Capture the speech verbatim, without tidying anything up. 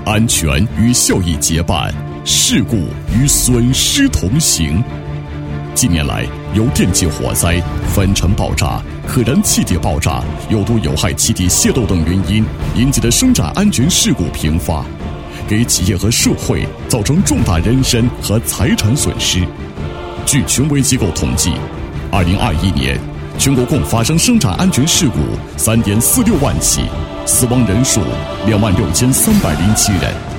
安全与效益结伴，事故与损失同行。近年来，由电气火灾、粉尘爆炸、可燃气体爆炸、有毒有害气体泄漏等原因引起的生产安全事故频发，给企业和社会造成重大人身和财产损失。据权威机构统计，二零二一年全国共发生生产安全事故三点四六万起，死亡人数两万六千三百零七人。